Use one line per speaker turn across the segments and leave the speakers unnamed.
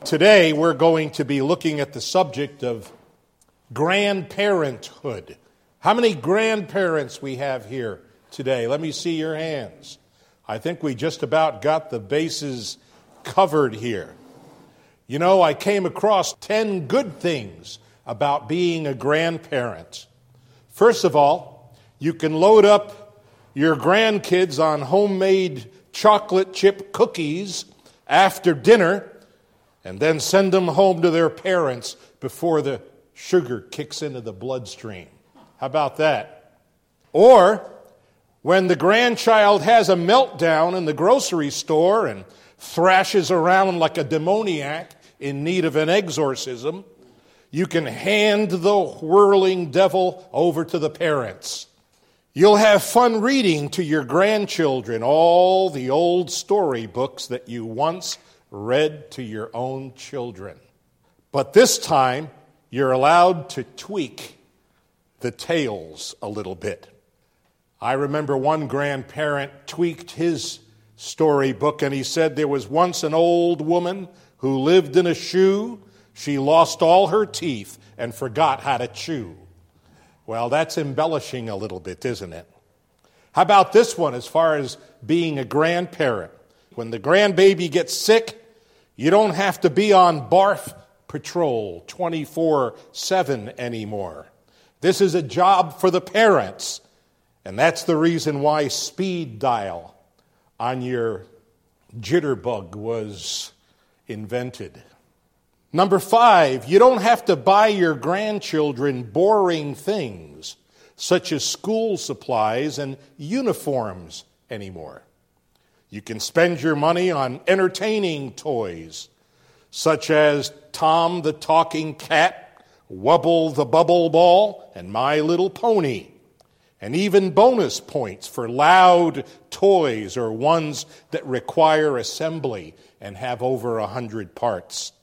Today we're going to be looking at the subject of grandparenthood. How many grandparents we have here today? Let me see your hands. I think we just about got the bases covered here. You know, I came across 10 good things about being a grandparent. First of all, you can load up your grandkids on homemade chocolate chip cookies after dinner and then send them home to their parents before the sugar kicks into the bloodstream. How about that? Or when the grandchild has a meltdown in the grocery store and thrashes around like a demoniac in need of an exorcism, you can hand the whirling devil over to the parents. You'll have fun reading to your grandchildren all the old storybooks that you once read to your own children. But this time, you're allowed to tweak the tales a little bit. I remember one grandparent tweaked his storybook, and he said there was once an old woman who lived in a shoe. She lost all her teeth and forgot how to chew. Well, that's embellishing a little bit, isn't it? How about this one as far as being a grandparent? When the grandbaby gets sick, you don't have to be on barf patrol 24/7 anymore. This is a job for the parents, and that's the reason why speed dial on your jitterbug was invented. Number 5, you don't have to buy your grandchildren boring things such as school supplies and uniforms anymore. You can spend your money on entertaining toys such as Tom the Talking Cat, Wubble the Bubble Ball, and My Little Pony. And even bonus points for loud toys or ones that require assembly and have over 100 parts.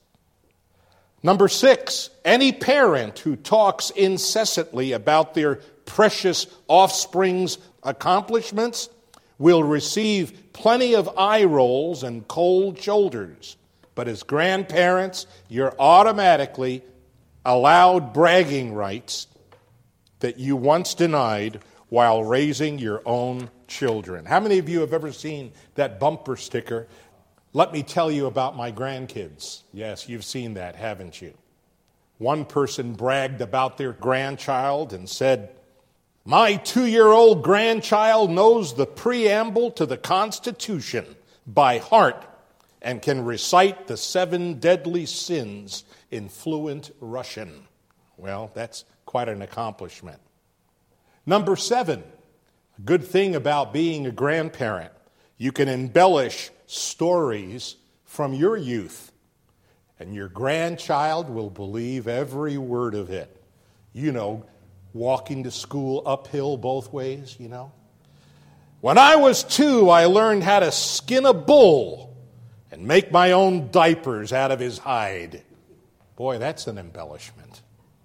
Number 6, any parent who talks incessantly about their precious offspring's accomplishments will receive plenty of eye rolls and cold shoulders. But as grandparents, you're automatically allowed bragging rights that you once denied while raising your own children. How many of you have ever seen that bumper sticker? Let me tell you about my grandkids. Yes, you've seen that, haven't you? One person bragged about their grandchild and said, "My 2-year-old grandchild knows the preamble to the Constitution by heart and can recite the 7 deadly sins in fluent Russian." Well, that's quite an accomplishment. Number 7, a good thing about being a grandparent, you can embellish stories from your youth, and your grandchild will believe every word of it. You know, walking to school uphill both ways, you know. "When I was 2, I learned how to skin a bull and make my own diapers out of his hide." Boy, that's an embellishment.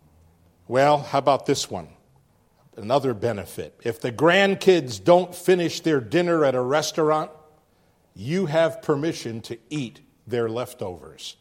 Well, how about this one? Another benefit. If the grandkids don't finish their dinner at a restaurant, you have permission to eat their leftovers.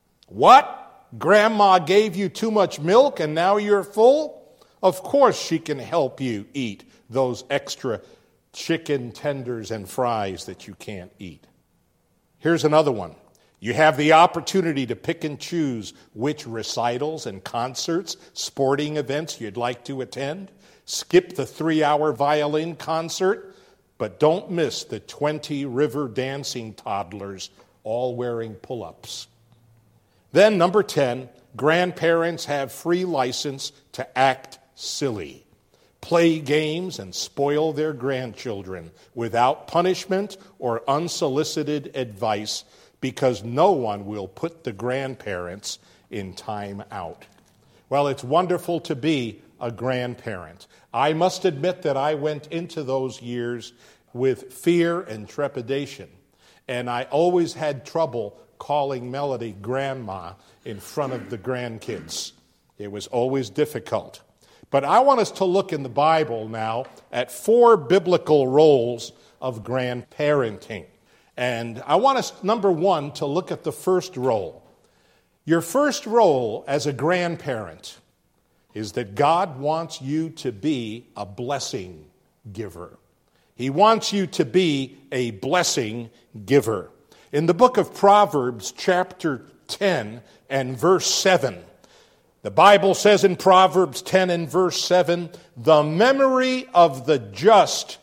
What? Grandma gave you too much milk and now you're full? Of course she can help you eat those extra chicken tenders and fries that you can't eat. Here's another one. You have the opportunity to pick and choose which recitals and concerts, sporting events you'd like to attend. Skip the 3-hour violin concert, but don't miss the 20 river dancing toddlers all wearing pull-ups. Then number 10, grandparents have free license to act silly, play games, and spoil their grandchildren without punishment or unsolicited advice, because no one will put the grandparents in time out. Well, it's wonderful to be a grandparent. I must admit that I went into those years with fear and trepidation, and I always had trouble calling Melody grandma in front of the grandkids. It was always difficult. But I want us to look in the Bible now at 4 biblical roles of grandparenting. And I want us, number 1, to look at the first role. Your first role as a grandparent is that God wants you to be a blessing giver. He wants you to be a blessing giver. In the book of Proverbs, chapter 10 and verse 7, the Bible says in Proverbs 10 and verse 7, "The memory of the just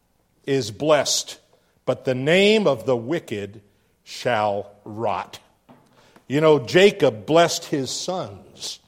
is blessed, but the name of the wicked shall rot." You know, Jacob blessed his sons.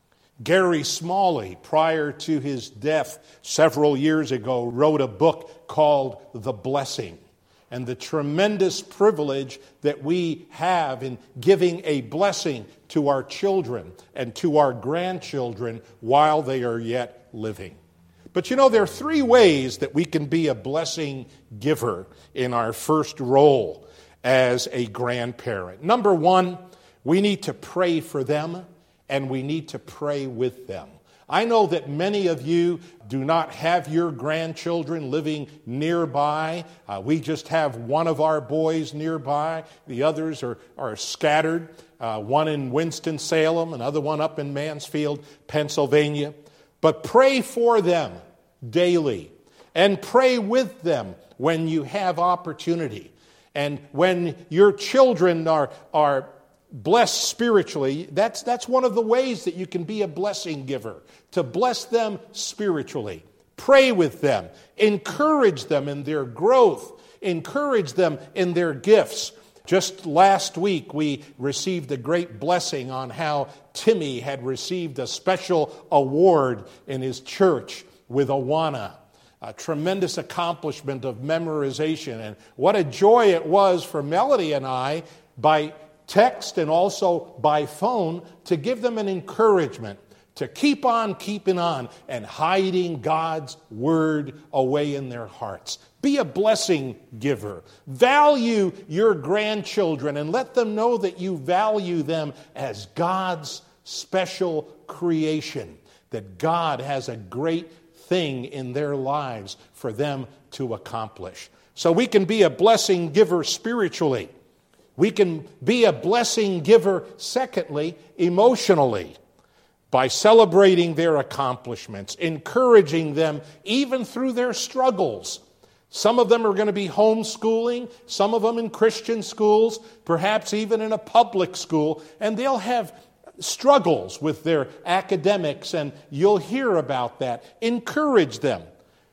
Gary Smalley, prior to his death several years ago, wrote a book called The Blessing, and the tremendous privilege that we have in giving a blessing to our children and to our grandchildren while they are yet living. But you know, there are three ways that we can be a blessing giver in our first role as a grandparent. Number one, we need to pray for them, and we need to pray with them. I know that many of you do not have your grandchildren living nearby. We just have one of our boys nearby. The others are scattered, one in Winston-Salem, another one up in Mansfield, Pennsylvania. But pray for them daily, and pray with them when you have opportunity. And when your children are blessed spiritually, that's one of the ways that you can be a blessing giver, to bless them spiritually. Pray with them, encourage them in their growth, encourage them in their gifts. Just last week, we received a great blessing on how Timmy had received a special award in his church with Awana. A tremendous accomplishment of memorization. And what a joy it was for Melody and I, by text and also by phone, to give them an encouragement to keep on keeping on and hiding God's word away in their hearts. Be a blessing giver. Value your grandchildren and let them know that you value them as God's special creation, that God has a great thing in their lives for them to accomplish. So we can be a blessing giver spiritually. We can be a blessing giver, secondly, emotionally, by celebrating their accomplishments, encouraging them even through their struggles. Some of them are going to be homeschooling, some of them in Christian schools, perhaps even in a public school, and they'll have struggles with their academics, and you'll hear about that. Encourage them.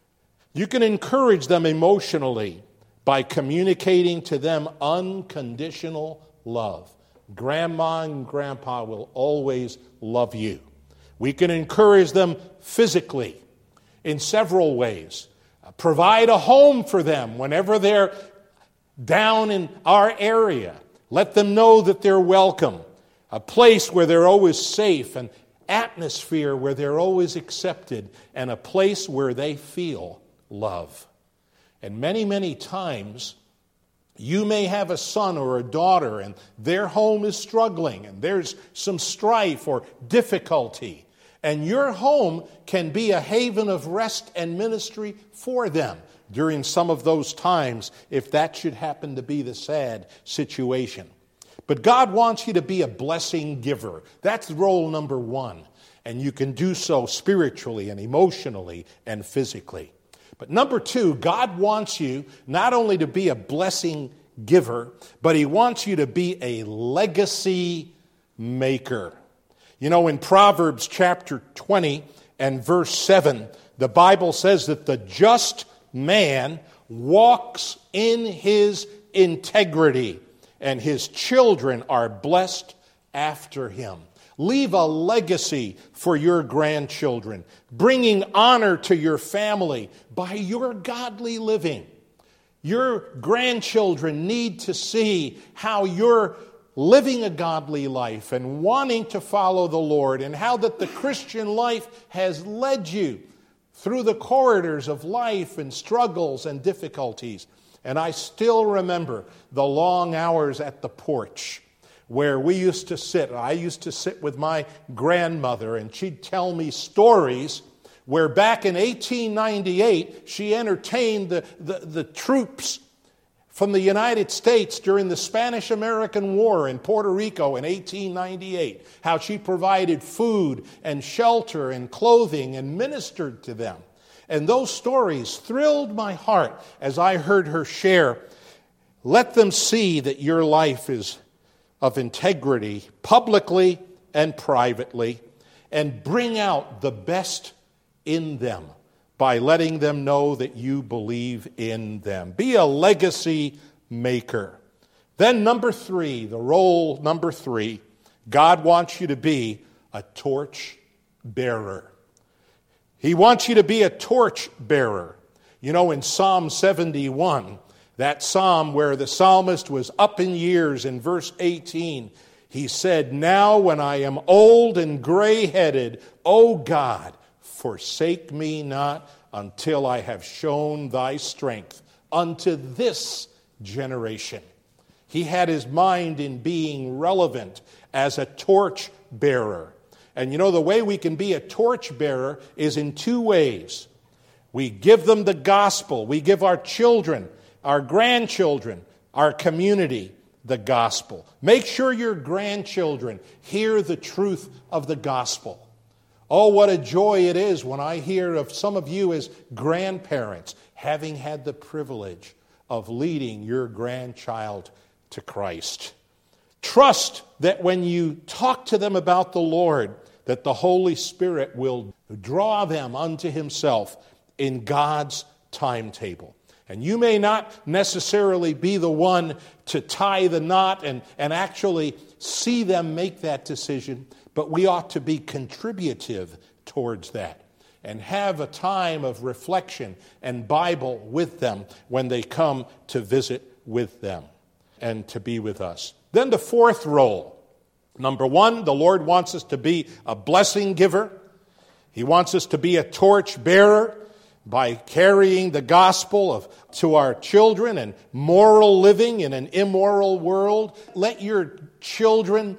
You can encourage them emotionally by communicating to them unconditional love. Grandma and Grandpa will always love you. We can encourage them physically in several ways. Provide a home for them whenever they're down in our area. Let them know that they're welcome. A place where they're always safe, an atmosphere where they're always accepted, and a place where they feel love. And many, many times, you may have a son or a daughter and their home is struggling and there's some strife or difficulty. And your home can be a haven of rest and ministry for them during some of those times, if that should happen to be the sad situation. But God wants you to be a blessing giver. That's role number one. And you can do so spiritually and emotionally and physically. But number two, God wants you not only to be a blessing giver, but He wants you to be a legacy maker. You know, in Proverbs chapter 20 and verse 7, the Bible says that the just man walks in his integrity, and his children are blessed after him. Leave a legacy for your grandchildren, bringing honor to your family by your godly living. Your grandchildren need to see how you're living a godly life and wanting to follow the Lord, and how that the Christian life has led you through the corridors of life and struggles and difficulties. And I still remember the long hours at the porch where we used to sit. I used to sit with my grandmother, and she'd tell me stories where back in 1898 she entertained the troops from the United States during the Spanish-American War in Puerto Rico in 1898, how she provided food and shelter and clothing and ministered to them. And those stories thrilled my heart as I heard her share. Let them see that your life is of integrity, publicly and privately, and bring out the best in them by letting them know that you believe in them. Be a legacy maker. Then number three, the role number three, God wants you to be a torch bearer. He wants you to be a torch bearer. You know, in Psalm 71, that psalm where the psalmist was up in years, in verse 18, he said, "Now when I am old and gray-headed, O God, forsake me not until I have shown thy strength unto this generation." He had his mind in being relevant as a torch bearer. And you know, the way we can be a torch bearer is in two ways. We give them the gospel. We give our children, our grandchildren, our community the gospel. Make sure your grandchildren hear the truth of the gospel. Oh, what a joy it is when I hear of some of you as grandparents having had the privilege of leading your grandchild to Christ. Trust that when you talk to them about the Lord, that the Holy Spirit will draw them unto himself in God's timetable. And you may not necessarily be the one to tie the knot and actually see them make that decision, but we ought to be contributive towards that and have a time of reflection and Bible with them when they come to visit with them and to be with us. Then the fourth role. Number one, the Lord wants us to be a blessing giver. He wants us to be a torch bearer by carrying the gospel to our children and moral living in an immoral world. Let your children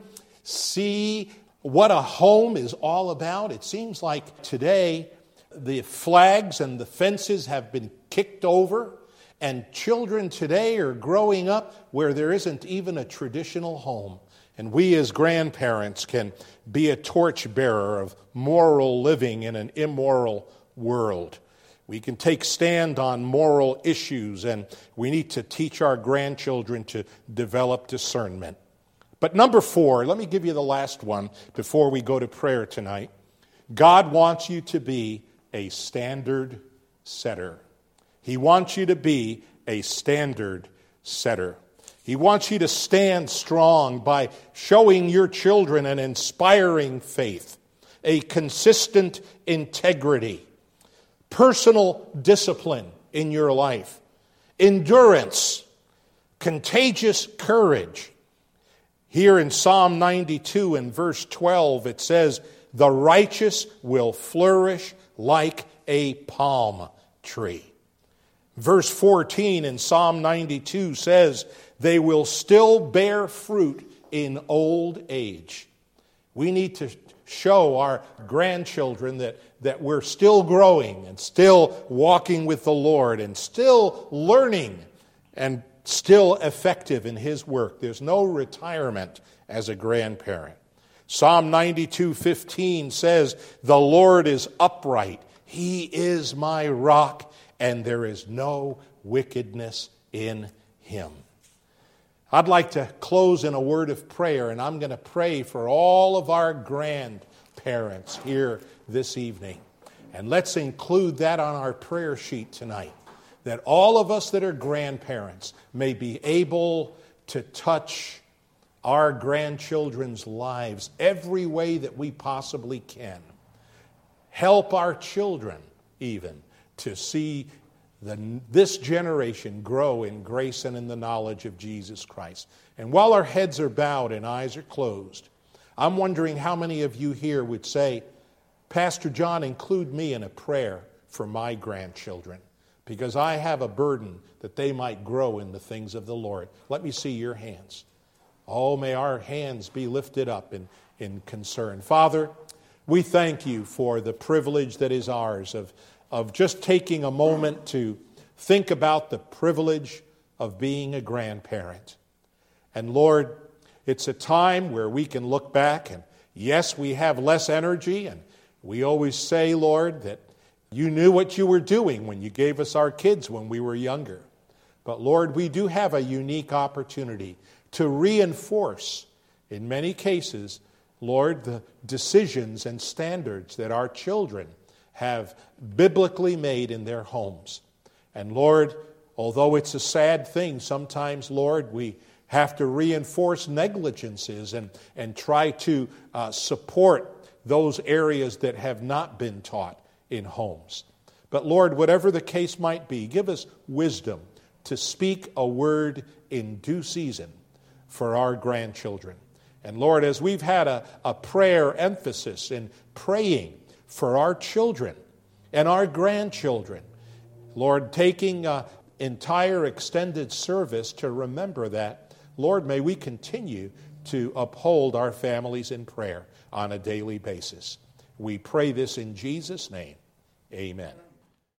see what a home is all about. It seems like today the flags and the fences have been kicked over, and children today are growing up where there isn't even a traditional home. And we as grandparents can be a torch bearer of moral living in an immoral world. We can take stand on moral issues, and we need to teach our grandchildren to develop discernment. But number four, let me give you the last one before we go to prayer tonight. God wants you to be a standard setter. He wants you to be a standard setter. He wants you to stand strong by showing your children an inspiring faith, a consistent integrity, personal discipline in your life, endurance, contagious courage. Here in Psalm 92 and verse 12, it says, "The righteous will flourish like a palm tree." Verse 14 in Psalm 92 says, "They will still bear fruit in old age." We need to show our grandchildren that we're still growing and still walking with the Lord and still learning and still effective in His work. There's no retirement as a grandparent. Psalm 92:15 says, "The Lord is upright. He is my rock, and there is no wickedness in Him." I'd like to close in a word of prayer, and I'm going to pray for all of our grandparents here this evening. And let's include that on our prayer sheet tonight, that all of us that are grandparents may be able to touch our grandchildren's lives every way that we possibly can. Help our children even to see this generation grow in grace and in the knowledge of Jesus Christ. And while our heads are bowed and eyes are closed, I'm wondering how many of you here would say, "Pastor John, include me in a prayer for my grandchildren, because I have a burden that they might grow in the things of the Lord." Let me see your hands. Oh, may our hands be lifted up in concern. Father, we thank you for the privilege that is ours of just taking a moment to think about the privilege of being a grandparent. And Lord, it's a time where we can look back and yes, we have less energy, and we always say, Lord, that you knew what you were doing when you gave us our kids when we were younger. But Lord, we do have a unique opportunity to reinforce, in many cases, Lord, the decisions and standards that our children have biblically made in their homes. And Lord, although it's a sad thing, sometimes, Lord, we have to reinforce negligences and try to support those areas that have not been taught in homes. But Lord, whatever the case might be, give us wisdom to speak a word in due season for our grandchildren. And Lord, as we've had a prayer emphasis in praying for our children and our grandchildren, Lord, taking entire extended service to remember that, Lord, may we continue to uphold our families in prayer on a daily basis. We pray this in Jesus' name. Amen.